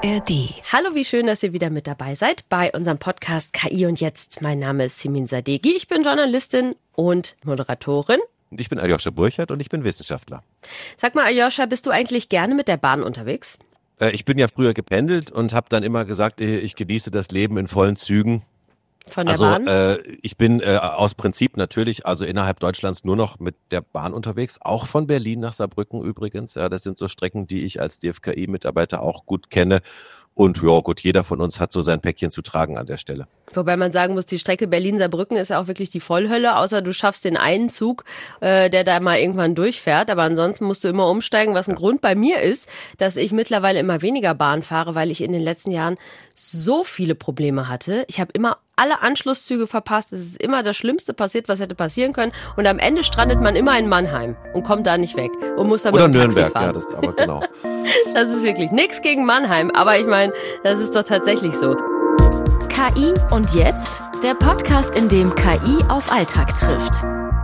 ARD. Hallo, wie schön, dass ihr wieder mit dabei seid bei unserem Podcast KI und Jetzt. Mein Name ist Simin Sadeghi, ich bin Journalistin und Moderatorin. Und ich bin Aljoscha Burchert und ich bin Wissenschaftler. Sag mal, Aljoscha, bist du eigentlich gerne mit der Bahn unterwegs? Ich bin ja früher gependelt und habe dann immer gesagt, ich genieße das Leben in vollen Zügen. Von der Bahn? Ich bin aus Prinzip natürlich, also innerhalb Deutschlands nur noch mit der Bahn unterwegs, auch von Berlin nach Saarbrücken übrigens. Ja, das sind so Strecken, die ich als DFKI-Mitarbeiter auch gut kenne. Und ja, gut, jeder von uns hat so sein Päckchen zu tragen an der Stelle. Wobei man sagen muss, die Strecke Berlin-Saarbrücken ist ja auch wirklich die Vollhölle, außer du schaffst den einen Zug, der da mal irgendwann durchfährt. Aber ansonsten musst du immer umsteigen, was ein Grund bei mir ist, dass ich mittlerweile immer weniger Bahn fahre, weil ich in den letzten Jahren so viele Probleme hatte. Ich habe immer alle Anschlusszüge verpasst. Es ist immer das Schlimmste passiert, was hätte passieren können. Und am Ende strandet man immer in Mannheim und kommt da nicht weg und muss dann Oder mit dem Taxi Nürnberg, fahren. ja, das aber genau. Das ist wirklich nichts gegen Mannheim, aber ich meine, das ist doch tatsächlich so. KI und Jetzt, der Podcast, in dem KI auf Alltag trifft.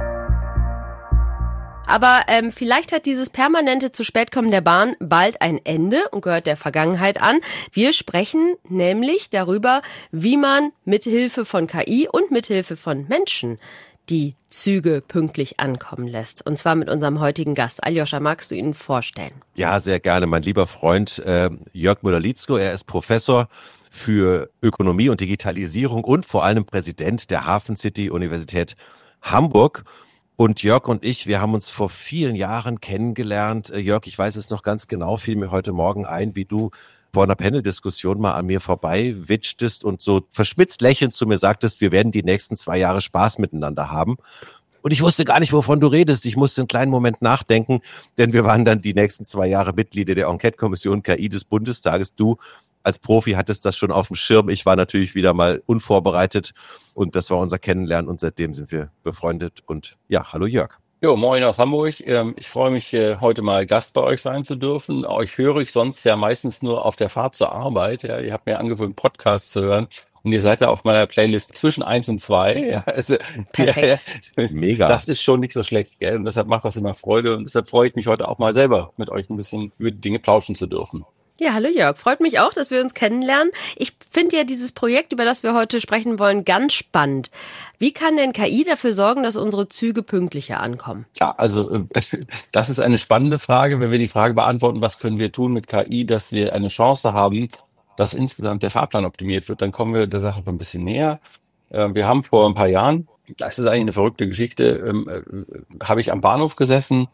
Aber vielleicht hat dieses permanente zu spät kommen der Bahn bald ein Ende und gehört der Vergangenheit an. Wir sprechen nämlich darüber, wie man mithilfe von KI und mithilfe von Menschen die Züge pünktlich ankommen lässt. Und zwar mit unserem heutigen Gast. Aljoscha, magst du ihn vorstellen? Ja, sehr gerne. Mein lieber Freund Jörg Müller-Lietzko, er ist Professor für Ökonomie und Digitalisierung und vor allem Präsident der Hafen City Universität Hamburg. Und Jörg und ich, wir haben uns vor vielen Jahren kennengelernt. Jörg, ich weiß es noch ganz genau, fiel mir heute Morgen ein, wie du vor einer Panel-Diskussion mal an mir vorbei witschtest und so verschmitzt lächelnd zu mir sagtest, wir werden die nächsten 2 Jahre Spaß miteinander haben. Und ich wusste gar nicht, wovon du redest. Ich musste einen kleinen Moment nachdenken, denn wir waren dann die nächsten 2 Jahre Mitglieder der Enquete-Kommission KI des Bundestages. Du als Profi hattest das schon auf dem Schirm. Ich war natürlich wieder mal unvorbereitet und das war unser Kennenlernen und seitdem sind wir befreundet. Und ja, hallo Jörg. Jo, moin aus Hamburg. Ich freue mich, heute mal Gast bei euch sein zu dürfen. Euch höre ich sonst ja meistens nur auf der Fahrt zur Arbeit. Ja, ihr habt mir angewöhnt, Podcasts zu hören. Und ihr seid da auf meiner Playlist zwischen 1 und 2. Ja, also, Perfekt. Ja, Mega. das ist schon nicht so schlecht, gell? Und deshalb macht das immer Freude. Und deshalb freue ich mich heute auch mal selber mit euch ein bisschen über die Dinge plauschen zu dürfen. Ja, hallo Jörg. Freut mich auch, dass wir uns kennenlernen. Ich finde ja dieses Projekt, über das wir heute sprechen wollen, ganz spannend. Wie kann denn KI dafür sorgen, dass unsere Züge pünktlicher ankommen? Ja, also das ist eine spannende Frage, wenn wir die Frage beantworten, was können wir tun mit KI, dass wir eine Chance haben, dass insgesamt der Fahrplan optimiert wird, dann kommen wir der Sache ein bisschen näher. Wir haben vor ein paar Jahren, das ist eigentlich eine verrückte Geschichte, habe ich am Bahnhof gesessen.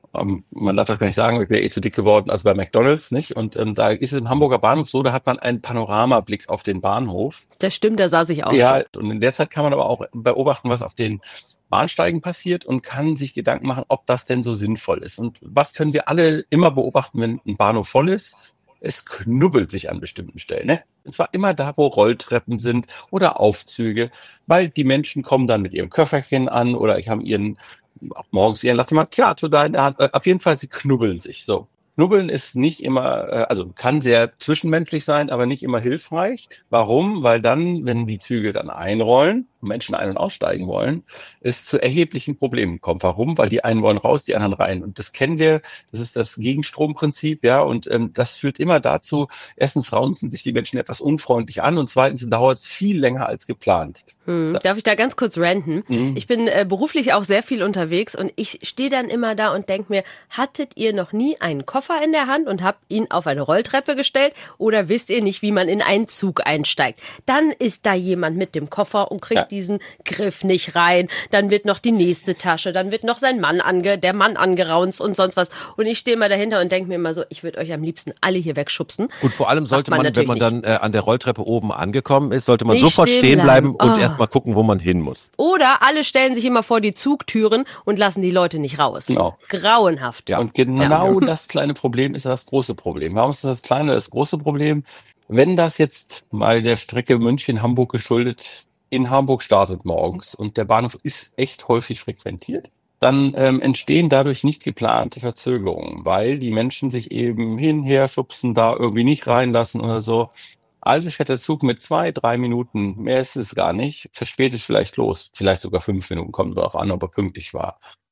Man darf das gar nicht sagen, ich bin zu dick geworden, also bei McDonald's, nicht? Und da ist es im Hamburger Bahnhof so, da hat man einen Panoramablick auf den Bahnhof. Das stimmt, da saß ich auch Ja, schon. und in der Zeit kann man aber auch beobachten, was auf den Bahnsteigen passiert und kann sich Gedanken machen, ob das denn so sinnvoll ist. Und was können wir alle immer beobachten, wenn ein Bahnhof voll ist? Es knubbelt sich an bestimmten Stellen, ne? Und zwar immer da, wo Rolltreppen sind oder Aufzüge, weil die Menschen kommen dann mit ihrem Köfferchen an oder ich habe auch morgens ihren Latte Macchiato da in der Hand. Auf jeden Fall, sie knubbeln sich. So. Knubbeln ist nicht immer, also kann sehr zwischenmenschlich sein, aber nicht immer hilfreich. Warum? Weil dann, wenn die Züge dann einrollen, Menschen ein- und aussteigen wollen, es zu erheblichen Problemen kommt. Warum? Weil die einen wollen raus, die anderen rein. Und das kennen wir, das ist das Gegenstromprinzip, ja, und das führt immer dazu, erstens raunzen sich die Menschen etwas unfreundlich an und zweitens dauert es viel länger als geplant. Darf ich da ganz kurz ranten? Mhm. Ich bin beruflich auch sehr viel unterwegs und ich stehe dann immer da und denke mir, hattet ihr noch nie einen Koffer in der Hand und habt ihn auf eine Rolltreppe gestellt oder wisst ihr nicht, wie man in einen Zug einsteigt? Dann ist da jemand mit dem Koffer und kriegt diesen Griff nicht rein. Dann wird noch die nächste Tasche, dann wird noch der Mann angeraunzt und sonst was. Und ich stehe mal dahinter und denke mir immer so, ich würde euch am liebsten alle hier wegschubsen. Und vor allem sollte man, wenn man dann an der Rolltreppe oben angekommen ist, sollte man Nicht sofort stehen bleiben und Oh. erstmal gucken, wo man hin muss. Oder alle stellen sich immer vor die Zugtüren und lassen die Leute nicht raus. Genau. Grauenhaft. Ja. Und genau das kleine Problem ist das große Problem. Warum ist das kleine das große Problem? Wenn das jetzt mal der Strecke München-Hamburg geschuldet in Hamburg startet morgens und der Bahnhof ist echt häufig frequentiert, dann entstehen dadurch nicht geplante Verzögerungen, weil die Menschen sich eben hinher schubsen, da irgendwie nicht reinlassen oder so. Also fährt der Zug mit 2, 3 Minuten, mehr ist es gar nicht, verspätet vielleicht los, vielleicht sogar 5 Minuten, kommt darauf an, ob er pünktlich war.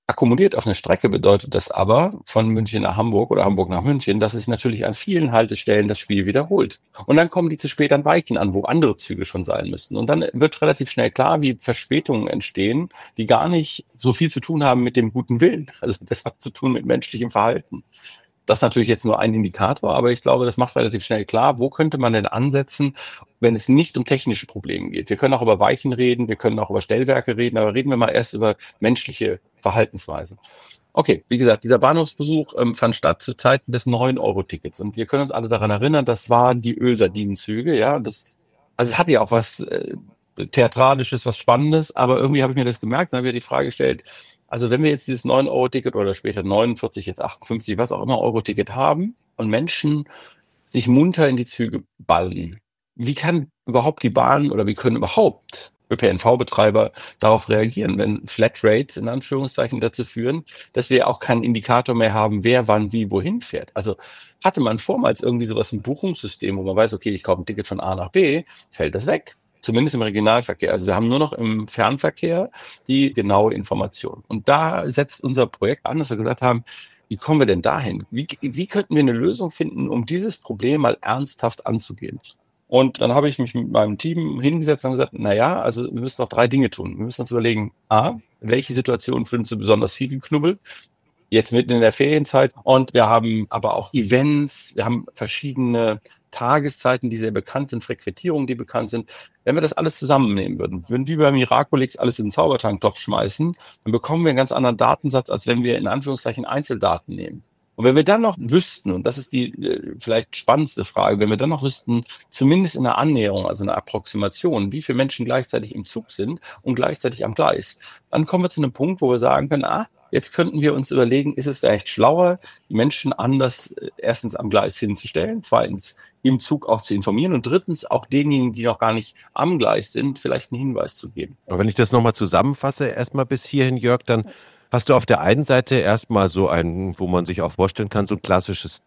Akkumuliert auf eine Strecke bedeutet das aber von München nach Hamburg oder Hamburg nach München, dass sich natürlich an vielen Haltestellen das Spiel wiederholt. Und dann kommen die zu spät an Weichen an, wo andere Züge schon sein müssten. Und dann wird relativ schnell klar, wie Verspätungen entstehen, die gar nicht so viel zu tun haben mit dem guten Willen. Also das hat zu tun mit menschlichem Verhalten. Das ist natürlich jetzt nur ein Indikator, aber ich glaube, das macht relativ schnell klar, wo könnte man denn ansetzen, wenn es nicht um technische Probleme geht. Wir können auch über Weichen reden, wir können auch über Stellwerke reden, aber reden wir mal erst über menschliche Verhaltensweisen. Okay, wie gesagt, dieser Bahnhofsbesuch fand statt zu Zeiten des 9-Euro-Tickets. Und wir können uns alle daran erinnern, das waren die Ölsardinenzüge, ja. Also es hatte ja auch was Theatralisches, was Spannendes, aber irgendwie habe ich mir das gemerkt, dann habe ich die Frage gestellt, also wenn wir jetzt dieses 9-Euro-Ticket oder später 49, jetzt 58, was auch immer Euro-Ticket haben und Menschen sich munter in die Züge ballen, wie kann überhaupt die Bahn oder wie können überhaupt ÖPNV-Betreiber darauf reagieren, wenn Flatrates in Anführungszeichen dazu führen, dass wir auch keinen Indikator mehr haben, wer wann wie wohin fährt. Also hatte man vormals irgendwie sowas im Buchungssystem, wo man weiß, okay, ich kaufe ein Ticket von A nach B, fällt das weg. Zumindest im Regionalverkehr. Also wir haben nur noch im Fernverkehr die genaue Information. Und da setzt unser Projekt an, dass wir gesagt haben, wie kommen wir denn dahin? Wie könnten wir eine Lösung finden, um dieses Problem mal ernsthaft anzugehen? Und dann habe ich mich mit meinem Team hingesetzt und gesagt, also wir müssen noch 3 Dinge tun. Wir müssen uns überlegen, welche Situationen finden Sie besonders viel geknubbelt? Jetzt mitten in der Ferienzeit. Und wir haben aber auch Events, wir haben verschiedene Tageszeiten, die sehr bekannt sind, Frequentierungen, die bekannt sind. Wenn wir das alles zusammennehmen würden wie bei Miraculix alles in den Zaubertanktopf schmeißen, dann bekommen wir einen ganz anderen Datensatz, als wenn wir in Anführungszeichen Einzeldaten nehmen. Und wenn wir dann noch wüssten, und das ist die vielleicht spannendste Frage, wenn wir dann noch wüssten, zumindest in einer Annäherung, also einer Approximation, wie viele Menschen gleichzeitig im Zug sind und gleichzeitig am Gleis, dann kommen wir zu einem Punkt, wo wir sagen können, jetzt könnten wir uns überlegen, ist es vielleicht schlauer, die Menschen anders erstens am Gleis hinzustellen, zweitens im Zug auch zu informieren und drittens auch denjenigen, die noch gar nicht am Gleis sind, vielleicht einen Hinweis zu geben. Aber wenn ich das nochmal zusammenfasse, erstmal bis hierhin, Jörg, dann hast du auf der einen Seite erstmal so wo man sich auch vorstellen kann, so ein klassisches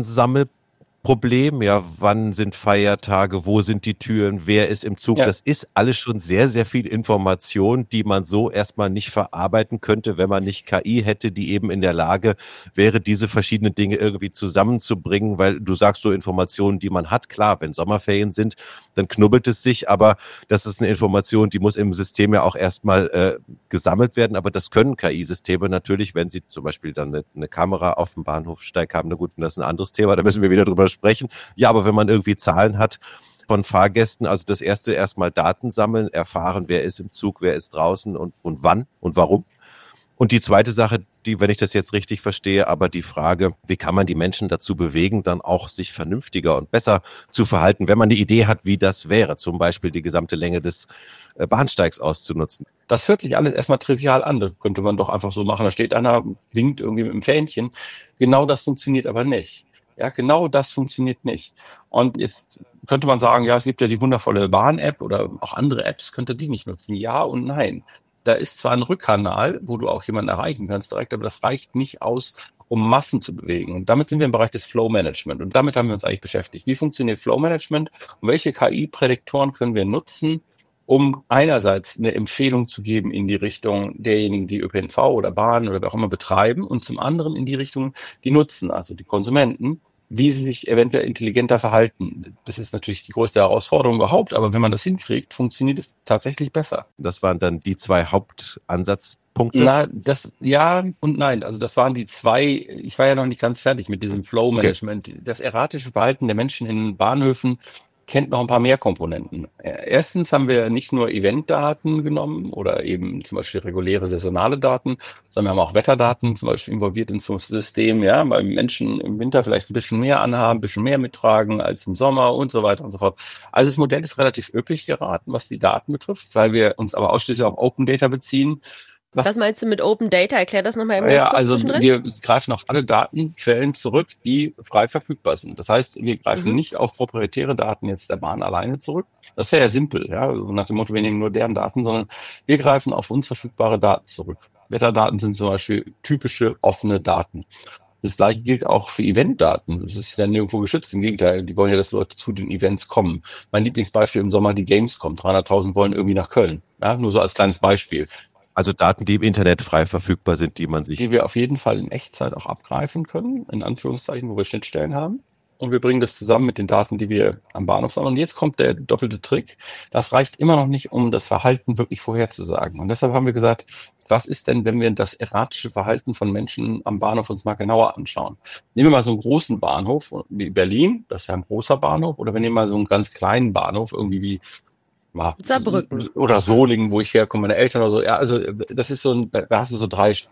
Datensammelproblem. Ja, wann sind Feiertage, wo sind die Türen, wer ist im Zug? Ja. Das ist alles schon sehr, sehr viel Information, die man so erstmal nicht verarbeiten könnte, wenn man nicht KI hätte, die eben in der Lage wäre, diese verschiedenen Dinge irgendwie zusammenzubringen, weil du sagst so Informationen, die man hat. Klar, wenn Sommerferien sind, dann knubbelt es sich, aber das ist eine Information, die muss im System ja auch erstmal gesammelt werden, aber das können KI-Systeme natürlich, wenn sie zum Beispiel dann eine Kamera auf dem Bahnhofsteig haben. Na gut, das ist ein anderes Thema, da müssen wir wieder drüber sprechen. Ja, aber wenn man irgendwie Zahlen hat von Fahrgästen, also das erste erstmal Daten sammeln, erfahren, wer ist im Zug, wer ist draußen und wann und warum. Und die zweite Sache, wenn ich das jetzt richtig verstehe, aber die Frage, wie kann man die Menschen dazu bewegen, dann auch sich vernünftiger und besser zu verhalten, wenn man eine Idee hat, wie das wäre, zum Beispiel die gesamte Länge des Bahnsteigs auszunutzen. Das hört sich alles erstmal trivial an, das könnte man doch einfach so machen, da steht einer, winkt irgendwie mit dem Fähnchen. Genau das funktioniert aber nicht. Ja, genau das funktioniert nicht. Und jetzt könnte man sagen, ja, es gibt ja die wundervolle Bahn-App oder auch andere Apps, könnte die nicht nutzen? Ja und nein. Da ist zwar ein Rückkanal, wo du auch jemanden erreichen kannst direkt, aber das reicht nicht aus, um Massen zu bewegen. Und damit sind wir im Bereich des Flow-Management. Und damit haben wir uns eigentlich beschäftigt. Wie funktioniert Flow-Management und welche KI-Prädiktoren können wir nutzen, um einerseits eine Empfehlung zu geben in die Richtung derjenigen, die ÖPNV oder Bahn oder wer auch immer betreiben und zum anderen in die Richtung, die nutzen, also die Konsumenten, wie sie sich eventuell intelligenter verhalten. Das ist natürlich die größte Herausforderung überhaupt, aber wenn man das hinkriegt, funktioniert es tatsächlich besser. Das waren dann die 2 Hauptansatzpunkte? Ja und nein. Also das waren die 2, ich war ja noch nicht ganz fertig mit diesem Flow-Management. Okay. Das erratische Verhalten der Menschen in Bahnhöfen kennt noch ein paar mehr Komponenten. Erstens haben wir nicht nur Eventdaten genommen oder eben zum Beispiel reguläre saisonale Daten, sondern wir haben auch Wetterdaten zum Beispiel involviert ins System, ja, weil Menschen im Winter vielleicht ein bisschen mehr anhaben, ein bisschen mehr mittragen als im Sommer und so weiter und so fort. Also das Modell ist relativ üppig geraten, was die Daten betrifft, weil wir uns aber ausschließlich auf Open Data beziehen. Was meinst du mit Open Data? Erklär das nochmal eben ganz kurz. Also wir greifen auf alle Datenquellen zurück, die frei verfügbar sind. Das heißt, wir greifen nicht auf proprietäre Daten jetzt der Bahn alleine zurück. Das wäre ja simpel, ja, also nach dem Motto, wir nehmen nur deren Daten, sondern wir greifen auf uns verfügbare Daten zurück. Wetterdaten sind zum Beispiel typische offene Daten. Das gleiche gilt auch für Eventdaten. Das ist ja nirgendwo geschützt. Im Gegenteil, die wollen ja, dass Leute zu den Events kommen. Mein Lieblingsbeispiel im Sommer, die Gamescom. 300.000 wollen irgendwie nach Köln. Ja, nur so als kleines Beispiel. Also Daten, die im Internet frei verfügbar sind, die die wir auf jeden Fall in Echtzeit auch abgreifen können, in Anführungszeichen, wo wir Schnittstellen haben. Und wir bringen das zusammen mit den Daten, die wir am Bahnhof sammeln. Und jetzt kommt der doppelte Trick. Das reicht immer noch nicht, um das Verhalten wirklich vorherzusagen. Und deshalb haben wir gesagt, was ist denn, wenn wir das erratische Verhalten von Menschen am Bahnhof uns mal genauer anschauen? Nehmen wir mal so einen großen Bahnhof wie Berlin, das ist ja ein großer Bahnhof, oder wir nehmen mal so einen ganz kleinen Bahnhof, irgendwie wie Saarbrücken. oder Solingen, wo ich herkomme, meine Eltern oder so. Ja, also das ist so ein, da hast du so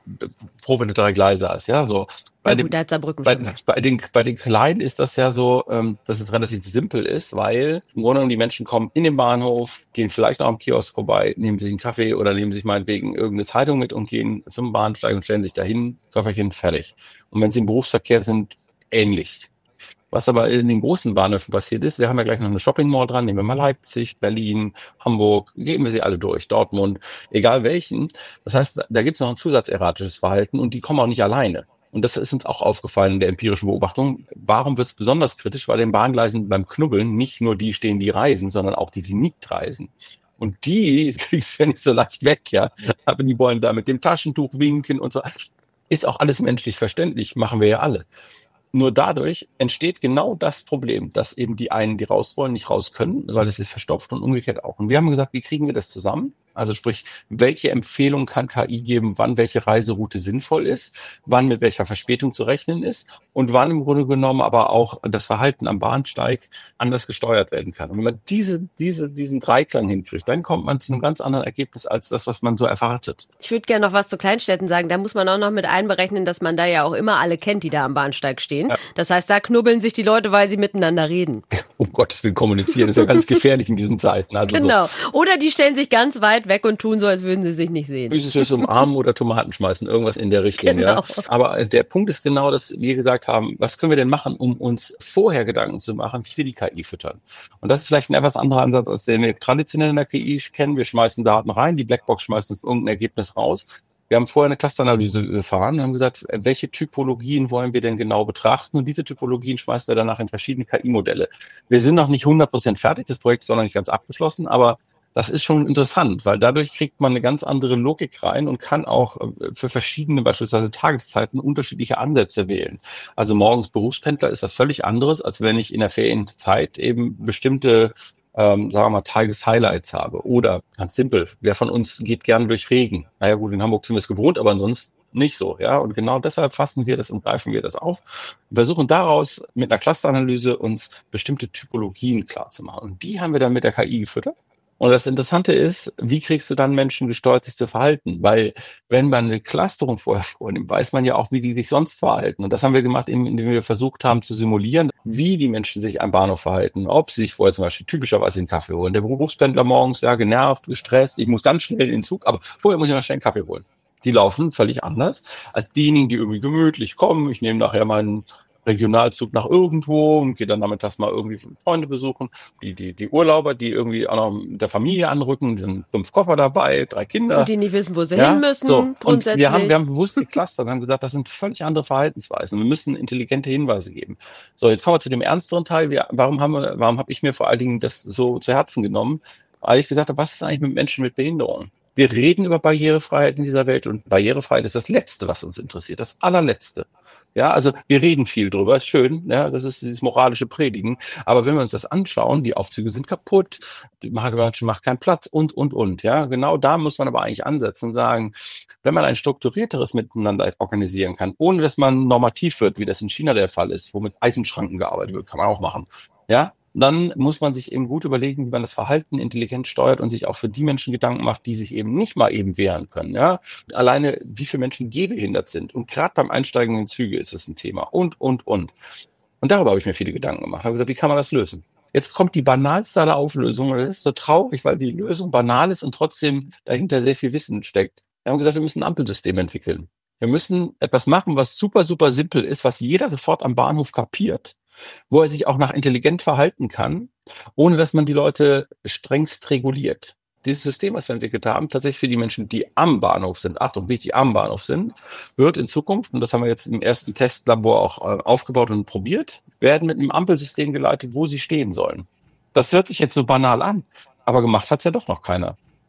froh, wenn du 3 Gleise hast, ja, so. Ja gut, da hat Saarbrücken schon. Bei den Kleinen ist das ja so, dass es relativ simpel ist, weil im Grunde genommen die Menschen kommen in den Bahnhof, gehen vielleicht noch am Kiosk vorbei, nehmen sich einen Kaffee oder nehmen sich meinetwegen irgendeine Zeitung mit und gehen zum Bahnsteig und stellen sich dahin, Köfferchen, fertig. Und wenn sie im Berufsverkehr sind, ähnlich. Was aber in den großen Bahnhöfen passiert ist, wir haben ja gleich noch eine Shopping Mall dran, nehmen wir mal Leipzig, Berlin, Hamburg, geben wir sie alle durch, Dortmund, egal welchen. Das heißt, da gibt es noch ein zusatzerratisches Verhalten und die kommen auch nicht alleine. Und das ist uns auch aufgefallen in der empirischen Beobachtung. Warum wird es besonders kritisch? Weil den Bahngleisen beim Knubbeln nicht nur die stehen, die reisen, sondern auch die nicht reisen. Und die kriegst du ja nicht so leicht weg, ja. Aber die wollen da mit dem Taschentuch winken und so. Ist auch alles menschlich verständlich, machen wir ja alle. Nur dadurch entsteht genau das Problem, dass eben die einen, die raus wollen, nicht raus können, weil es ist verstopft und umgekehrt auch. Und wir haben gesagt, wie kriegen wir das zusammen? Also sprich, welche Empfehlung kann KI geben, wann welche Reiseroute sinnvoll ist, wann mit welcher Verspätung zu rechnen ist und wann im Grunde genommen aber auch das Verhalten am Bahnsteig anders gesteuert werden kann. Und wenn man diesen Dreiklang hinkriegt, dann kommt man zu einem ganz anderen Ergebnis als das, was man so erwartet. Ich würde gerne noch was zu Kleinstädten sagen. Da muss man auch noch mit einberechnen, dass man da ja auch immer alle kennt, die da am Bahnsteig stehen. Ja. Das heißt, da knubbeln sich die Leute, weil sie miteinander reden. Um Gottes Willen, kommunizieren ist ja ganz gefährlich in diesen Zeiten. Also genau. So. Oder die stellen sich ganz weit weg und tun so, als würden sie sich nicht sehen. Physisches Umarmen oder Tomaten schmeißen, irgendwas in der Richtung. Genau. Ja. Aber der Punkt ist genau, dass wir gesagt haben, was können wir denn machen, um uns vorher Gedanken zu machen, wie wir die KI füttern? Und das ist vielleicht ein etwas anderer Ansatz, als den wir traditionell in der KI kennen. Wir schmeißen Daten rein, die Blackbox schmeißt uns irgendein Ergebnis raus. Wir haben vorher eine Clusteranalyse gefahren und haben gesagt, welche Typologien wollen wir denn genau betrachten? Und diese Typologien schmeißen wir danach in verschiedene KI-Modelle. Wir sind noch nicht 100% fertig, das Projekt ist noch nicht ganz abgeschlossen, aber das ist schon interessant, weil dadurch kriegt man eine ganz andere Logik rein und kann auch für verschiedene, beispielsweise Tageszeiten, unterschiedliche Ansätze wählen. Also morgens Berufspendler ist was völlig anderes, als wenn ich in der Ferienzeit eben bestimmte, sagen wir mal, Tageshighlights habe. Oder ganz simpel, wer von uns geht gern durch Regen? Naja gut, in Hamburg sind wir es gewohnt, aber ansonsten nicht so, ja. Und genau deshalb fassen wir das und greifen wir das auf und versuchen daraus mit einer Clusteranalyse uns bestimmte Typologien klarzumachen. Und die haben wir dann mit der KI gefüttert. Und das Interessante ist, wie kriegst du dann Menschen gesteuert, sich zu verhalten? Weil wenn man eine Clusterung vorher vornimmt, weiß man ja auch, wie die sich sonst verhalten. Und das haben wir gemacht, indem wir versucht haben zu simulieren, wie die Menschen sich am Bahnhof verhalten. Ob sie sich vorher zum Beispiel typischerweise einen Kaffee holen. Der Berufspendler morgens, ja, genervt, gestresst, ich muss ganz schnell in den Zug, aber vorher muss ich noch schnell einen Kaffee holen. Die laufen völlig anders als diejenigen, die irgendwie gemütlich kommen. Ich nehme nachher meinen Regionalzug nach irgendwo und gehe dann nachmittags mal irgendwie Freunde besuchen. Die Urlauber, die irgendwie auch noch mit der Familie anrücken, sind 5 Koffer dabei, 3 Kinder. Und die nicht wissen, wo sie hin müssen, so. grundsätzlich. Und wir haben bewusst geclustert und haben gesagt, das sind völlig andere Verhaltensweisen. Wir müssen intelligente Hinweise geben. So, jetzt kommen wir zu dem ernsteren Teil. Warum habe ich mir vor allen Dingen das so zu Herzen genommen? Weil ich gesagt habe, was ist eigentlich mit Menschen mit Behinderung? Wir reden über Barrierefreiheit in dieser Welt und Barrierefreiheit ist das Letzte, was uns interessiert, das allerletzte. Ja, also wir reden viel drüber, ist schön, ja, das ist dieses moralische Predigen. Aber wenn wir uns das anschauen, die Aufzüge sind kaputt, die Menschen macht keinen Platz und. Ja, genau da muss man aber eigentlich ansetzen und sagen, wenn man ein strukturierteres Miteinander organisieren kann, ohne dass man normativ wird, wie das in China der Fall ist, wo mit Eisenschranken gearbeitet wird, kann man auch machen. Ja, dann muss man sich eben gut überlegen, wie man das Verhalten intelligent steuert und sich auch für die Menschen Gedanken macht, die sich eben nicht mal eben wehren können. Ja, alleine wie viele Menschen gehbehindert sind. Und gerade beim Einsteigen in Züge ist es ein Thema. Und. Und darüber habe ich mir viele Gedanken gemacht. Ich habe gesagt, wie kann man das lösen? Jetzt kommt die banalste aller Auflösungen. Das ist so traurig, weil die Lösung banal ist und trotzdem dahinter sehr viel Wissen steckt. Wir haben gesagt, wir müssen ein Ampelsystem entwickeln. Wir müssen etwas machen, was super, super simpel ist, was jeder sofort am Bahnhof kapiert, wo er sich auch nach intelligent verhalten kann, ohne dass man die Leute strengst reguliert. Dieses System, was wir entwickelt haben, tatsächlich für die Menschen, die am Bahnhof sind, Achtung, wichtig, am Bahnhof sind, wird in Zukunft, und das haben wir jetzt im ersten Testlabor auch aufgebaut und probiert, werden mit einem Ampelsystem geleitet, wo sie stehen sollen. Das hört sich jetzt so banal an, aber gemacht hat's ja doch noch keiner.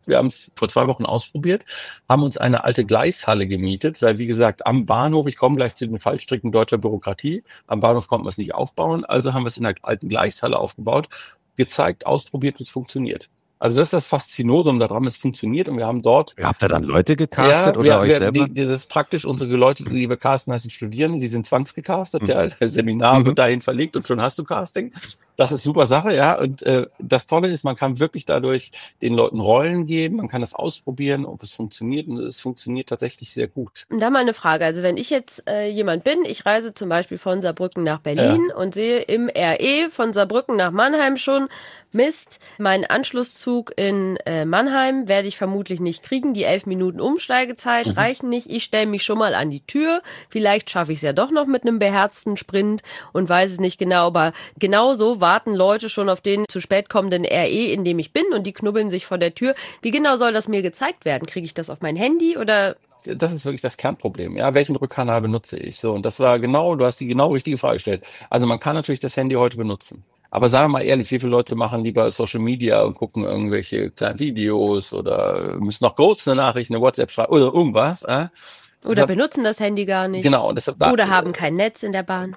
Wir haben es vor 2 Wochen ausprobiert, haben uns eine alte Gleishalle gemietet, weil, wie gesagt, am Bahnhof, ich komme gleich zu den Fallstricken deutscher Bürokratie, am Bahnhof konnten wir es nicht aufbauen, also haben wir es in der alten Gleishalle aufgebaut, gezeigt, ausprobiert, wie es funktioniert. Also das ist das Faszinosum daran, es funktioniert und wir haben dort... Habt ihr dann Leute gecastet oder euch selber? Das ist praktisch, unsere Leute, die wir casten, heißen Studierende, die sind zwangsgecastet, der Seminar wird dahin verlegt und schon hast du Casting. Das ist super Sache, ja. Und das Tolle ist, man kann wirklich dadurch den Leuten Rollen geben, man kann das ausprobieren, ob es funktioniert und es funktioniert tatsächlich sehr gut. Und da mal eine Frage, also wenn ich jetzt jemand bin, ich reise zum Beispiel von Saarbrücken nach Berlin und sehe im RE von Saarbrücken nach Mannheim schon, Mist, meinen Anschlusszug in Mannheim werde ich vermutlich nicht kriegen, die 11 Minuten Umsteigezeit reichen nicht, ich stelle mich schon mal an die Tür, vielleicht schaffe ich es ja doch noch mit einem beherzten Sprint und weiß es nicht genau, aber genauso warten Leute schon auf den zu spät kommenden RE, in dem ich bin und die knubbeln sich vor der Tür. Wie genau soll das mir gezeigt werden? Kriege ich das auf mein Handy oder... Das ist wirklich das Kernproblem. Ja, welchen Rückkanal benutze ich? So, und das war genau, du hast die genau richtige Frage gestellt. Also man kann natürlich das Handy heute benutzen. Aber sagen wir mal ehrlich, wie viele Leute machen lieber Social Media und gucken irgendwelche kleinen Videos oder müssen noch kurz eine Nachricht, eine WhatsApp schreiben oder irgendwas. Oder deshalb, benutzen das Handy gar nicht. Genau. Und deshalb, oder haben kein Netz in der Bahn.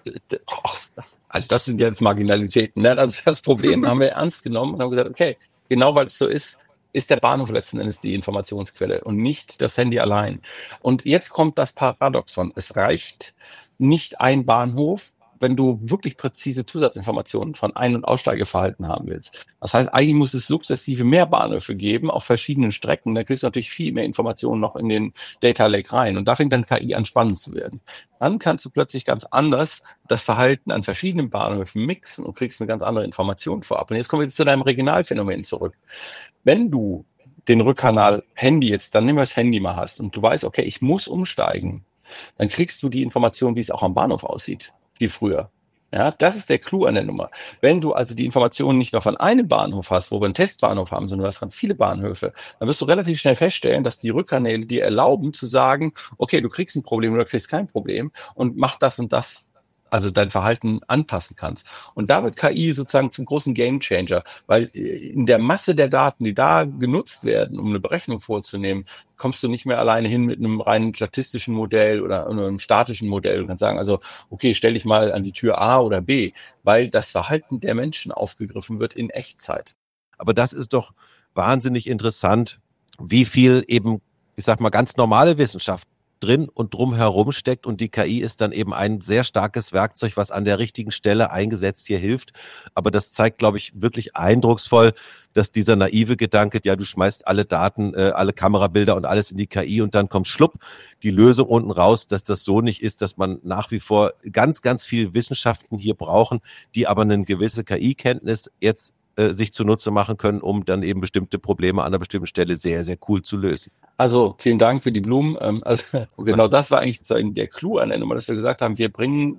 Also das sind jetzt Marginalitäten. Ne? Also das Problem haben wir ernst genommen und haben gesagt, okay, genau weil es so ist der Bahnhof letzten Endes die Informationsquelle und nicht das Handy allein. Und jetzt kommt das Paradoxon. Es reicht nicht ein Bahnhof, wenn du wirklich präzise Zusatzinformationen von Ein- und Aussteigeverhalten haben willst. Das heißt, eigentlich muss es sukzessive mehr Bahnhöfe geben auf verschiedenen Strecken. Da kriegst du natürlich viel mehr Informationen noch in den Data Lake rein. Und da fängt dann KI an spannend zu werden. Dann kannst du plötzlich ganz anders das Verhalten an verschiedenen Bahnhöfen mixen und kriegst eine ganz andere Information vorab. Und jetzt kommen wir zu deinem Regionalphänomen zurück. Wenn du den Rückkanal Handy jetzt, dann nimm das Handy mal hast und du weißt, okay, ich muss umsteigen, dann kriegst du die Information, wie es auch am Bahnhof aussieht, viel früher. Ja, das ist der Clou an der Nummer. Wenn du also die Informationen nicht nur von einem Bahnhof hast, wo wir einen Testbahnhof haben, sondern du hast ganz viele Bahnhöfe, dann wirst du relativ schnell feststellen, dass die Rückkanäle dir erlauben zu sagen, okay, du kriegst ein Problem oder kriegst kein Problem und mach das und das, also dein Verhalten anpassen kannst. Und da wird KI sozusagen zum großen Gamechanger, weil in der Masse der Daten, die da genutzt werden, um eine Berechnung vorzunehmen, kommst du nicht mehr alleine hin mit einem reinen statistischen Modell oder einem statischen Modell. Du kannst sagen, also, okay, stell dich mal an die Tür A oder B, weil das Verhalten der Menschen aufgegriffen wird in Echtzeit. Aber das ist doch wahnsinnig interessant, wie viel eben, ich sag mal, ganz normale Wissenschaft drin und drumherum steckt und die KI ist dann eben ein sehr starkes Werkzeug, was an der richtigen Stelle eingesetzt hier hilft. Aber das zeigt, glaube ich, wirklich eindrucksvoll, dass dieser naive Gedanke, ja, du schmeißt alle Daten, alle Kamerabilder und alles in die KI und dann kommt schlupp die Lösung unten raus, dass das so nicht ist, dass man nach wie vor ganz, ganz viel Wissenschaften hier brauchen, die aber eine gewisse KI-Kenntnis jetzt sich zunutze machen können, um dann eben bestimmte Probleme an einer bestimmten Stelle sehr, sehr cool zu lösen. Also vielen Dank für die Blumen. Also genau das war eigentlich der Clou an der Nummer, dass wir gesagt haben, wir bringen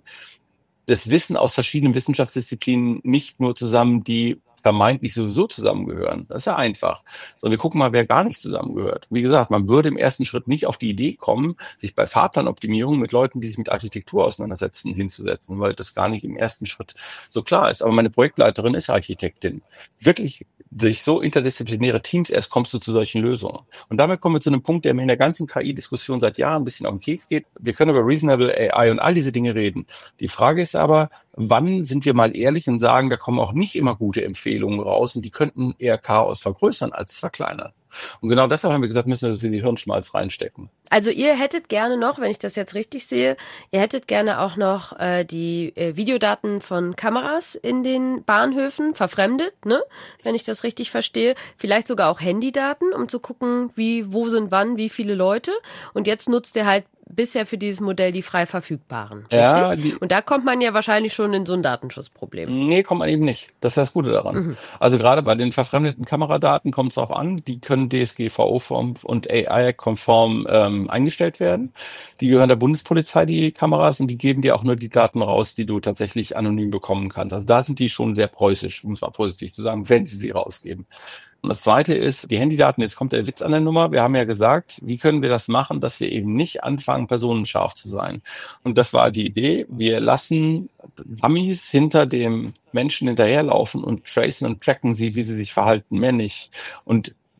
das Wissen aus verschiedenen Wissenschaftsdisziplinen nicht nur zusammen, die vermeintlich sowieso zusammengehören. Das ist ja einfach. Sondern wir gucken mal, wer gar nicht zusammengehört. Wie gesagt, man würde im ersten Schritt nicht auf die Idee kommen, sich bei Fahrplanoptimierung mit Leuten, die sich mit Architektur auseinandersetzen, hinzusetzen, weil das gar nicht im ersten Schritt so klar ist. Aber meine Projektleiterin ist Architektin. Wirklich durch so interdisziplinäre Teams erst kommst du zu solchen Lösungen. Und damit kommen wir zu einem Punkt, der mir in der ganzen KI-Diskussion seit Jahren ein bisschen auf den Keks geht. Wir können über Reasonable AI und all diese Dinge reden. Die Frage ist aber, wann sind wir mal ehrlich und sagen, da kommen auch nicht immer gute Empfehlungen raus und die könnten eher Chaos vergrößern als verkleinern. Und genau deshalb haben wir gesagt, müssen wir die Hirnschmalz reinstecken. Also ihr hättet gerne noch, wenn ich das jetzt richtig sehe, ihr hättet gerne auch noch die Videodaten von Kameras in den Bahnhöfen verfremdet, ne? Wenn ich das richtig verstehe. Vielleicht sogar auch Handydaten, um zu gucken, wo sind wann, wie viele Leute. Und jetzt nutzt ihr halt bisher für dieses Modell die frei verfügbaren, richtig? Ja, und da kommt man ja wahrscheinlich schon in so ein Datenschutzproblem. Nee, kommt man eben nicht. Das ist das Gute daran. Also gerade bei den verfremdeten Kameradaten kommt es darauf an, die können DSGVO-konform und AI-konform eingestellt werden. Die gehören der Bundespolizei, die Kameras, und die geben dir auch nur die Daten raus, die du tatsächlich anonym bekommen kannst. Also da sind die schon sehr preußisch, um es mal vorsichtig zu sagen, wenn sie rausgeben. Und das Zweite ist, die Handydaten, jetzt kommt der Witz an der Nummer. Wir haben ja gesagt, wie können wir das machen, dass wir eben nicht anfangen, personenscharf zu sein. Und das war die Idee. Wir lassen Dummies hinter dem Menschen hinterherlaufen und tracen und tracken sie, wie sie sich verhalten, mehr nicht. Und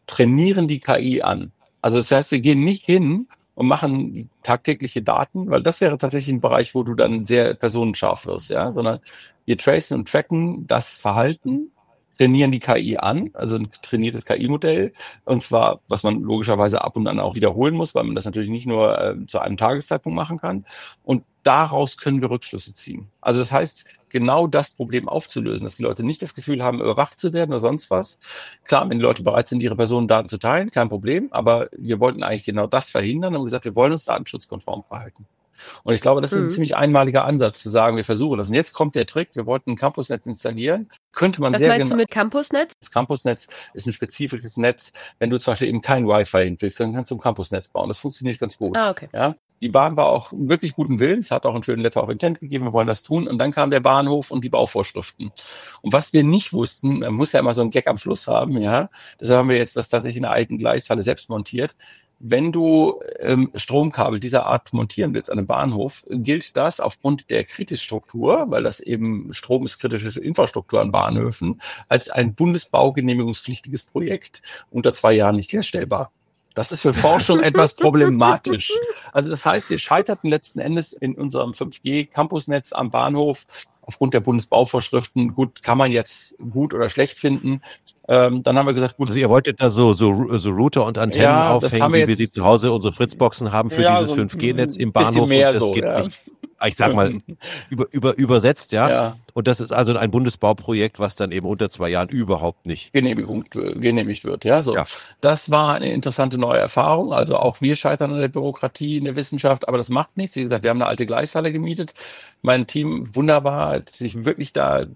trainieren die KI an. Also das heißt, wir gehen nicht hin und machen tagtägliche Daten, weil das wäre tatsächlich ein Bereich, wo du dann sehr personenscharf wirst, ja, sondern wir tracen und tracken das Verhalten, trainieren die KI an, also ein trainiertes KI-Modell, und zwar, was man logischerweise ab und an auch wiederholen muss, weil man das natürlich nicht nur zu einem Tageszeitpunkt machen kann. Und daraus können wir Rückschlüsse ziehen. Also das heißt, genau das Problem aufzulösen, dass die Leute nicht das Gefühl haben, überwacht zu werden oder sonst was. Klar, wenn die Leute bereit sind, ihre Personendaten zu teilen, kein Problem, aber wir wollten eigentlich genau das verhindern und haben gesagt, wir wollen uns datenschutzkonform verhalten. Und ich glaube, das ist ein ziemlich einmaliger Ansatz, zu sagen, wir versuchen das. Und jetzt kommt der Trick, wir wollten ein Campusnetz installieren. Könnte man Was sehr meinst du mit Campusnetz? Das Campusnetz ist ein spezifisches Netz. Wenn du zum Beispiel eben kein Wi-Fi hinkriegst, dann kannst du ein Campusnetz bauen. Das funktioniert ganz gut. Ah, okay. Ja? Die Bahn war auch wirklich guten Willens, hat auch einen schönen Letter of Intent gegeben, wir wollen das tun. Und dann kam der Bahnhof und die Bauvorschriften. Und was wir nicht wussten, man muss ja immer so einen Gag am Schluss haben, ja. Deshalb haben wir jetzt das tatsächlich in der alten Gleishalle selbst montiert. Wenn du Stromkabel dieser Art montieren willst an einem Bahnhof, gilt das aufgrund der Kritisstruktur, weil das eben Strom ist kritische Infrastruktur an Bahnhöfen, als ein bundesbaugenehmigungspflichtiges Projekt unter 2 Jahren nicht herstellbar. Das ist für Forschung etwas problematisch. Also das heißt, wir scheiterten letzten Endes in unserem 5G-Campusnetz am Bahnhof aufgrund der Bundesbauvorschriften. Gut, kann man jetzt gut oder schlecht finden. Dann haben wir gesagt, gut. Also ihr wolltet da so Router und Antennen aufhängen, wie wir sie zu Hause, unsere Fritzboxen haben für dieses so 5G-Netz im Bahnhof. Mehr und das so, geht nicht. Ich sag mal, übersetzt, ja. Und das ist also ein Bundesbauprojekt, was dann eben unter 2 Jahren überhaupt nicht genehmigt wird, ja. So. Ja. Das war eine interessante neue Erfahrung. Also auch wir scheitern an der Bürokratie in der Wissenschaft, aber das macht nichts. Wie gesagt, wir haben eine alte Gleishalle gemietet. Mein Team, wunderbar, hat sich wirklich da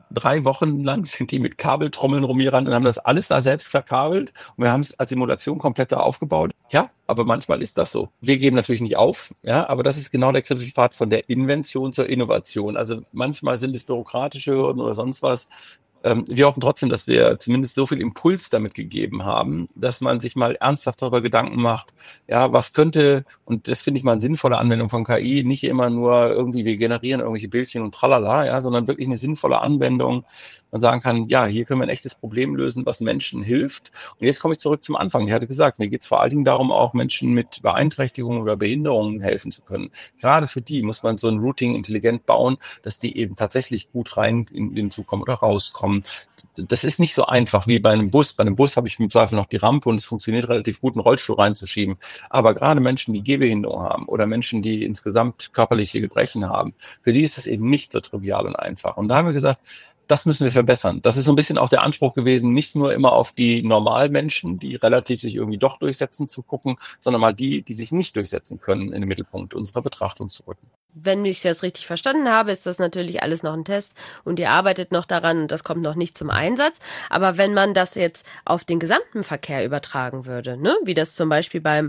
3 Wochen lang sind die mit Kabeltrommeln rumgerannt und haben das alles da selbst verkabelt. Und wir haben es als Simulation komplett da aufgebaut. Ja, aber manchmal ist das so. Wir geben natürlich nicht auf, ja, aber das ist genau der kritische Pfad von der Invention zur Innovation. Also manchmal sind es bürokratische Hürden oder sonst was. Wir hoffen trotzdem, dass wir zumindest so viel Impuls damit gegeben haben, dass man sich mal ernsthaft darüber Gedanken macht, ja, was könnte, und das finde ich mal eine sinnvolle Anwendung von KI, nicht immer nur irgendwie, wir generieren irgendwelche Bildchen und tralala, ja, sondern wirklich eine sinnvolle Anwendung. Man sagen kann, ja, hier können wir ein echtes Problem lösen, was Menschen hilft. Und jetzt komme ich zurück zum Anfang. Ich hatte gesagt, mir geht es vor allen Dingen darum, auch Menschen mit Beeinträchtigungen oder Behinderungen helfen zu können. Gerade für die muss man so ein Routing intelligent bauen, dass die eben tatsächlich gut rein in den Zug kommen oder rauskommen. Das ist nicht so einfach wie bei einem Bus. Bei einem Bus habe ich im Zweifel noch die Rampe und es funktioniert relativ gut, einen Rollstuhl reinzuschieben. Aber gerade Menschen, die Gehbehinderung haben oder Menschen, die insgesamt körperliche Gebrechen haben, für die ist das eben nicht so trivial und einfach. Und da haben wir gesagt, das müssen wir verbessern. Das ist so ein bisschen auch der Anspruch gewesen, nicht nur immer auf die Normalmenschen, die relativ sich irgendwie doch durchsetzen, zu gucken, sondern mal die sich nicht durchsetzen können, in den Mittelpunkt unserer Betrachtung zu rücken. Wenn ich das richtig verstanden habe, ist das natürlich alles noch ein Test und ihr arbeitet noch daran und das kommt noch nicht zum Einsatz. Aber wenn man das jetzt auf den gesamten Verkehr übertragen würde, ne, wie das zum Beispiel beim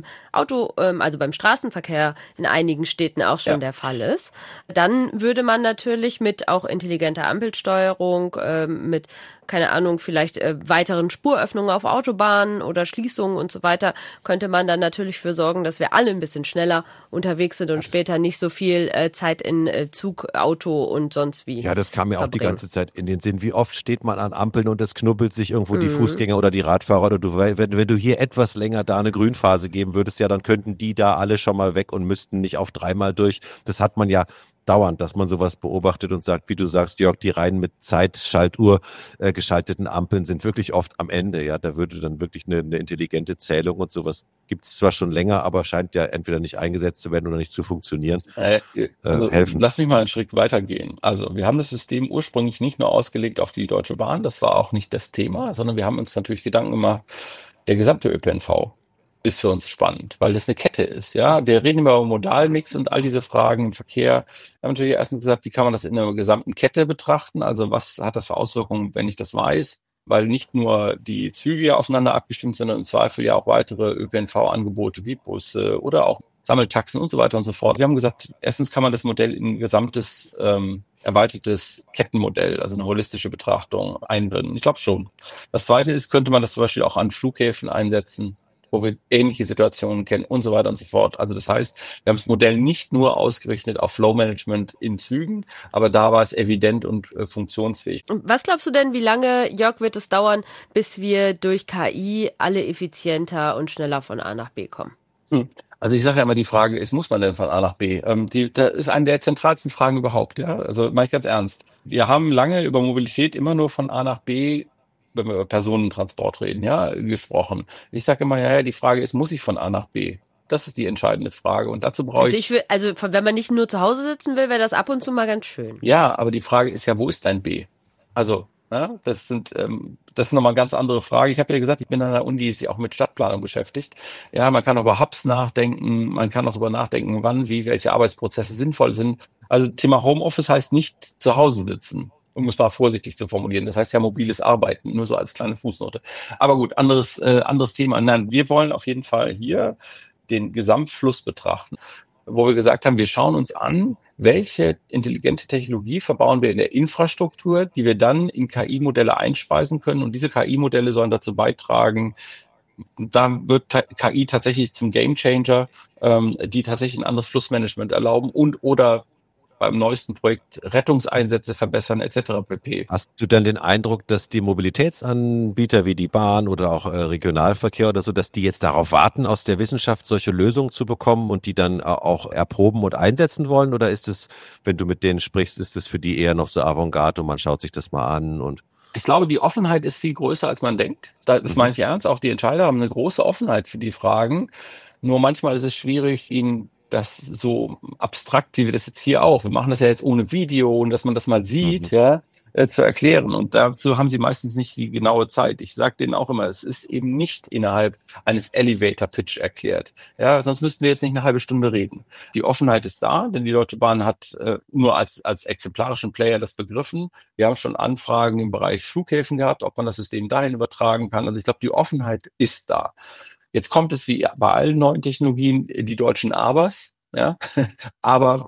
also beim Straßenverkehr in einigen Städten auch schon der Fall ist, dann würde man natürlich mit auch intelligenter Ampelsteuerung, mit keine Ahnung, vielleicht weiteren Spuröffnungen auf Autobahnen oder Schließungen und so weiter, könnte man dann natürlich für sorgen, dass wir alle ein bisschen schneller unterwegs sind und später nicht so viel Zeit in Zug, Auto und sonst wie. Ja, das kam mir auch die ganze Zeit in den Sinn. Wie oft steht man an Ampeln und es knubbelt sich irgendwo die Fußgänger oder die Radfahrer oder wenn du hier etwas länger da eine Grünphase geben würdest, ja, dann könnten die da alle schon mal weg und müssten nicht auf 3-mal durch. Das hat man ja dauernd, dass man sowas beobachtet und sagt, wie du sagst, Jörg, die rein mit Zeitschaltuhr geschalteten Ampeln sind wirklich oft am Ende. Ja, da würde dann wirklich eine intelligente Zählung und sowas gibt es zwar schon länger, aber scheint ja entweder nicht eingesetzt zu werden oder nicht zu funktionieren. Helfen. Lass mich mal einen Schritt weitergehen. Also wir haben das System ursprünglich nicht nur ausgelegt auf die Deutsche Bahn, das war auch nicht das Thema, sondern wir haben uns natürlich Gedanken gemacht, der gesamte ÖPNV ist für uns spannend, weil das eine Kette ist, ja. Wir reden über Modalmix und all diese Fragen im Verkehr. Wir haben natürlich erstens gesagt, wie kann man das in der gesamten Kette betrachten? Also was hat das für Auswirkungen, wenn ich das weiß? Weil nicht nur die Züge ja aufeinander abgestimmt sind, sondern im Zweifel ja auch weitere ÖPNV-Angebote wie Busse oder auch Sammeltaxen und so weiter und so fort. Wir haben gesagt, erstens kann man das Modell in ein gesamtes erweitertes Kettenmodell, also eine holistische Betrachtung einbinden. Ich glaube schon. Das Zweite ist, könnte man das zum Beispiel auch an Flughäfen einsetzen. wo wir ähnliche Situationen kennen und so weiter und so fort. Also das heißt, wir haben das Modell nicht nur ausgerichtet auf Flow-Management in Zügen, aber da war es evident und funktionsfähig. Und was glaubst du denn, wie lange, Jörg, wird es dauern, bis wir durch KI alle effizienter und schneller von A nach B kommen? Also ich sage ja immer, die Frage ist, muss man denn von A nach B? Das ist eine der zentralsten Fragen überhaupt. Ja, also mache ich ganz ernst. Wir haben lange über Mobilität immer nur von A nach B, wenn wir über Personentransport reden, ja, gesprochen. Ich sage immer, ja, die Frage ist, muss ich von A nach B? Das ist die entscheidende Frage. Und dazu brauche ich. Wenn man nicht nur zu Hause sitzen will, wäre das ab und zu mal ganz schön. Ja, aber die Frage ist ja, wo ist dein B? Also, ja, das ist nochmal eine ganz andere Frage. Ich habe ja gesagt, ich bin an der Uni, die sich auch mit Stadtplanung beschäftigt. Ja, man kann auch über Hubs nachdenken, man kann auch darüber nachdenken, wann, wie, welche Arbeitsprozesse sinnvoll sind. Also Thema Homeoffice heißt nicht zu Hause sitzen, um es mal vorsichtig zu formulieren. Das heißt ja mobiles Arbeiten, nur so als kleine Fußnote. Aber gut, anderes Thema. Nein, wir wollen auf jeden Fall hier den Gesamtfluss betrachten, wo wir gesagt haben, wir schauen uns an, welche intelligente Technologie verbauen wir in der Infrastruktur, die wir dann in KI-Modelle einspeisen können. Und diese KI-Modelle sollen dazu beitragen, da wird KI tatsächlich zum Gamechanger, die tatsächlich ein anderes Flussmanagement erlauben und oder beim neuesten Projekt Rettungseinsätze verbessern etc. pp. Hast du dann den Eindruck, dass die Mobilitätsanbieter wie die Bahn oder auch Regionalverkehr oder so, dass die jetzt darauf warten, aus der Wissenschaft solche Lösungen zu bekommen und die dann auch erproben und einsetzen wollen? Oder ist es, wenn du mit denen sprichst, ist es für die eher noch so Avantgarde und man schaut sich das mal an? Und ich glaube, die Offenheit ist viel größer, als man denkt. Das meine ich ernst. Auch die Entscheider haben eine große Offenheit für die Fragen. Nur manchmal ist es schwierig, ihnen das so abstrakt, wie wir das jetzt hier auch, wir machen das ja jetzt ohne Video und dass man das mal sieht, ja, zu erklären. Und dazu haben sie meistens nicht die genaue Zeit. Ich sage denen auch immer, es ist eben nicht innerhalb eines Elevator-Pitch erklärt. Ja, sonst müssten wir jetzt nicht eine halbe Stunde reden. Die Offenheit ist da, denn die Deutsche Bahn hat nur als exemplarischen Player das begriffen. Wir haben schon Anfragen im Bereich Flughäfen gehabt, ob man das System dahin übertragen kann. Also ich glaube, die Offenheit ist da. Jetzt kommt es wie bei allen neuen Technologien die deutschen Abers. Ja, aber.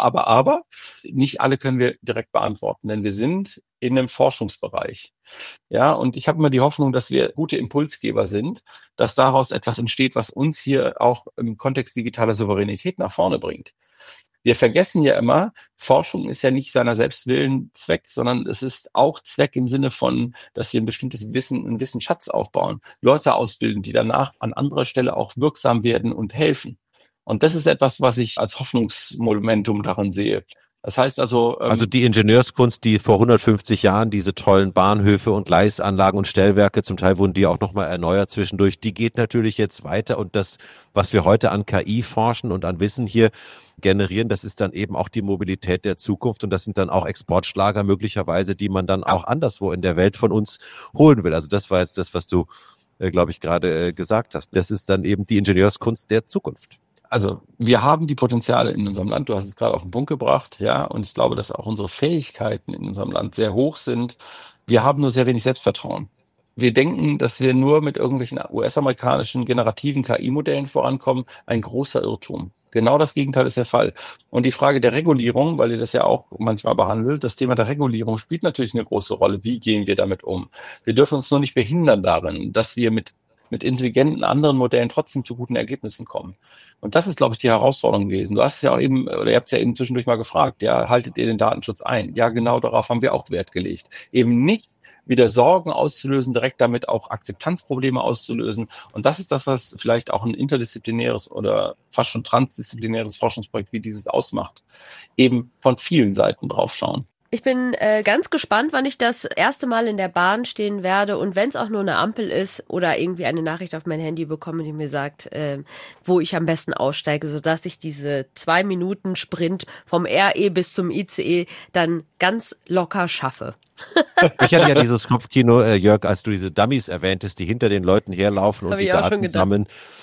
Nicht alle können wir direkt beantworten, denn wir sind in einem Forschungsbereich. Ja, und ich habe immer die Hoffnung, dass wir gute Impulsgeber sind, dass daraus etwas entsteht, was uns hier auch im Kontext digitaler Souveränität nach vorne bringt. Wir vergessen ja immer, Forschung ist ja nicht seiner Selbstwillen Zweck, sondern es ist auch Zweck im Sinne von, dass wir ein bestimmtes Wissen, einen Wissensschatz aufbauen, Leute ausbilden, die danach an anderer Stelle auch wirksam werden und helfen. Und das ist etwas, was ich als Hoffnungsmomentum darin sehe. Das heißt also... Also die Ingenieurskunst, die vor 150 Jahren diese tollen Bahnhöfe und Gleisanlagen und Stellwerke, zum Teil wurden die auch nochmal erneuert zwischendurch, die geht natürlich jetzt weiter. Und das, was wir heute an KI forschen und an Wissen hier generieren, das ist dann eben auch die Mobilität der Zukunft. Und das sind dann auch Exportschlager möglicherweise, die man dann auch anderswo in der Welt von uns holen will. Also das war jetzt das, was du, glaube ich, gerade gesagt hast. Das ist dann eben die Ingenieurskunst der Zukunft. Also wir haben die Potenziale in unserem Land, du hast es gerade auf den Punkt gebracht, ja, und ich glaube, dass auch unsere Fähigkeiten in unserem Land sehr hoch sind. Wir haben nur sehr wenig Selbstvertrauen. Wir denken, dass wir nur mit irgendwelchen US-amerikanischen generativen KI-Modellen vorankommen. Ein großer Irrtum. Genau das Gegenteil ist der Fall. Und die Frage der Regulierung, weil ihr das ja auch manchmal behandelt, das Thema der Regulierung spielt natürlich eine große Rolle. Wie gehen wir damit um? Wir dürfen uns nur nicht behindern darin, dass wir mit intelligenten anderen Modellen trotzdem zu guten Ergebnissen kommen. Und das ist, glaube ich, die Herausforderung gewesen. Du hast es ja auch eben, oder ihr habt es ja eben zwischendurch mal gefragt, ja, haltet ihr den Datenschutz ein? Ja, genau darauf haben wir auch Wert gelegt. Eben nicht wieder Sorgen auszulösen, direkt damit auch Akzeptanzprobleme auszulösen. Und das ist das, was vielleicht auch ein interdisziplinäres oder fast schon transdisziplinäres Forschungsprojekt wie dieses ausmacht. Eben von vielen Seiten draufschauen. Ich bin ganz gespannt, wann ich das erste Mal in der Bahn stehen werde und wenn es auch nur eine Ampel ist oder irgendwie eine Nachricht auf mein Handy bekomme, die mir sagt, wo ich am besten aussteige, sodass ich diese 2 Minuten Sprint vom RE bis zum ICE dann ganz locker schaffe. Ich hatte ja dieses Kopfkino, Jörg, als du diese Dummies erwähntest, die hinter den Leuten herlaufen und die Daten sammeln.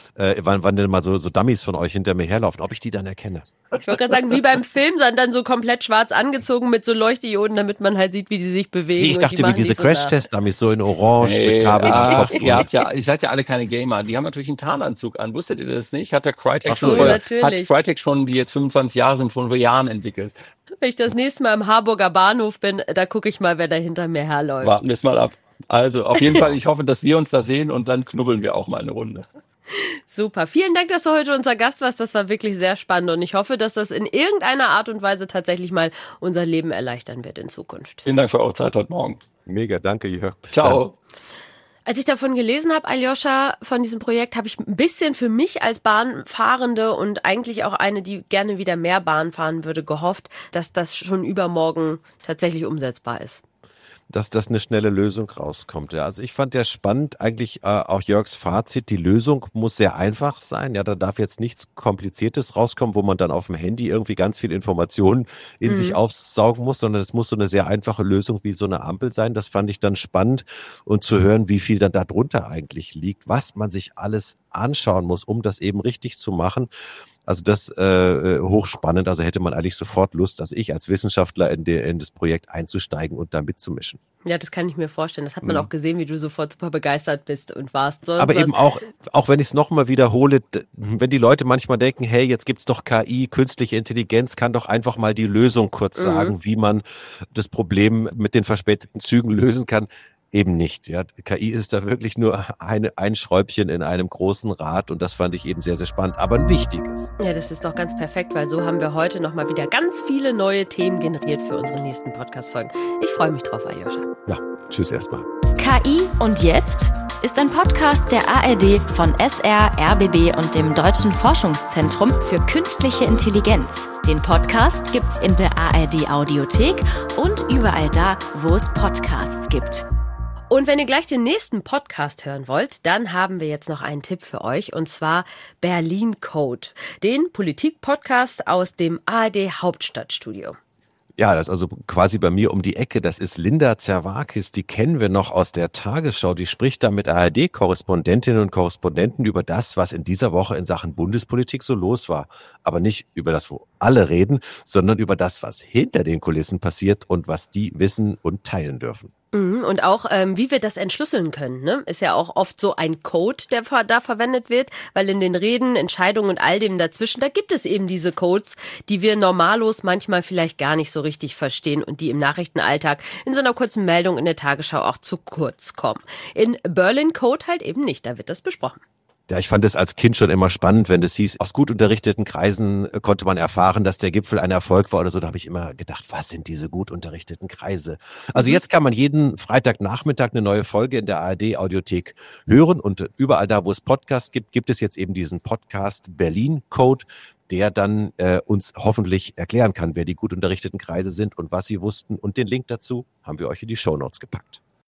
Wann denn mal so Dummies von euch hinter mir herlaufen, ob ich die dann erkenne. Ich wollte gerade sagen, wie beim Film, sondern dann so komplett schwarz angezogen mit so Leuchtdioden, damit man halt sieht, wie die sich bewegen. Nee, ich dachte, wie diese Crash-Test-Dummies, so in Orange mit Kabel am Kopf. Ihr seid ja alle keine Gamer. Die haben natürlich einen Tarnanzug an. Wusstet ihr das nicht? Hat der Crytek schon, die jetzt 25 Jahre sind, vor Jahren entwickelt. Wenn ich das nächste Mal im Harburger Bahnhof bin, da gucke ich mal, wer da hinter mir herläuft. Warten wir es mal ab. Also auf jeden Fall, ich hoffe, dass wir uns da sehen und dann knubbeln wir auch mal eine Runde. Super. Vielen Dank, dass du heute unser Gast warst. Das war wirklich sehr spannend und ich hoffe, dass das in irgendeiner Art und Weise tatsächlich mal unser Leben erleichtern wird in Zukunft. Vielen Dank für eure Zeit heute Morgen. Mega, danke Jörg. Bis Ciao. dann. Als ich davon gelesen habe, Aljoscha, von diesem Projekt, habe ich ein bisschen für mich als Bahnfahrende und eigentlich auch eine, die gerne wieder mehr Bahn fahren würde, gehofft, dass das schon übermorgen tatsächlich umsetzbar ist. Dass das eine schnelle Lösung rauskommt. Ja, also ich fand ja spannend eigentlich auch Jörgs Fazit. Die Lösung muss sehr einfach sein. Ja, da darf jetzt nichts Kompliziertes rauskommen, wo man dann auf dem Handy irgendwie ganz viel Informationen in sich aufsaugen muss, sondern es muss so eine sehr einfache Lösung wie so eine Ampel sein. Das fand ich dann spannend und zu hören, wie viel dann da drunter eigentlich liegt, was man sich alles anschauen muss, um das eben richtig zu machen. Also das hochspannend, also hätte man eigentlich sofort Lust, also ich als Wissenschaftler in das Projekt einzusteigen und da mitzumischen. Ja, das kann ich mir vorstellen. Das hat man auch gesehen, wie du sofort super begeistert bist und warst. Aber eben auch wenn ich es nochmal wiederhole, wenn die Leute manchmal denken, hey, jetzt gibt's doch KI, künstliche Intelligenz, kann doch einfach mal die Lösung kurz sagen, wie man das Problem mit den verspäteten Zügen lösen kann. Eben nicht. Ja, KI ist da wirklich nur ein Schräubchen in einem großen Rad und das fand ich eben sehr, sehr spannend, aber ein wichtiges. Ja, das ist doch ganz perfekt, weil so haben wir heute nochmal wieder ganz viele neue Themen generiert für unsere nächsten Podcast-Folgen. Ich freue mich drauf, Aljoscha. Ja, tschüss erstmal. KI und jetzt ist ein Podcast der ARD von SR, RBB und dem Deutschen Forschungszentrum für künstliche Intelligenz. Den Podcast gibt's in der ARD Audiothek und überall da, wo es Podcasts gibt. Und wenn ihr gleich den nächsten Podcast hören wollt, dann haben wir jetzt noch einen Tipp für euch, und zwar Berlin Code, den Politik-Podcast aus dem ARD Hauptstadtstudio. Ja, das ist also quasi bei mir um die Ecke. Das ist Linda Zerwakis, die kennen wir noch aus der Tagesschau. Die spricht da mit ARD-Korrespondentinnen und Korrespondenten über das, was in dieser Woche in Sachen Bundespolitik so los war. Aber nicht über das, wo alle reden, sondern über das, was hinter den Kulissen passiert und was die wissen und teilen dürfen. Und auch, wie wir das entschlüsseln können, ne? Ist ja auch oft so ein Code, der da verwendet wird, weil in den Reden, Entscheidungen und all dem dazwischen, da gibt es eben diese Codes, die wir normallos manchmal vielleicht gar nicht so richtig verstehen und die im Nachrichtenalltag in so einer kurzen Meldung in der Tagesschau auch zu kurz kommen. In Berlin Code halt eben nicht, da wird das besprochen. Ja, ich fand es als Kind schon immer spannend, wenn es hieß, aus gut unterrichteten Kreisen konnte man erfahren, dass der Gipfel ein Erfolg war oder so. Da habe ich immer gedacht, was sind diese gut unterrichteten Kreise? Also jetzt kann man jeden Freitagnachmittag eine neue Folge in der ARD Audiothek hören und überall da, wo es Podcasts gibt, gibt es jetzt eben diesen Podcast Berlin Code, der dann uns hoffentlich erklären kann, wer die gut unterrichteten Kreise sind und was sie wussten. Und den Link dazu haben wir euch in die Shownotes gepackt.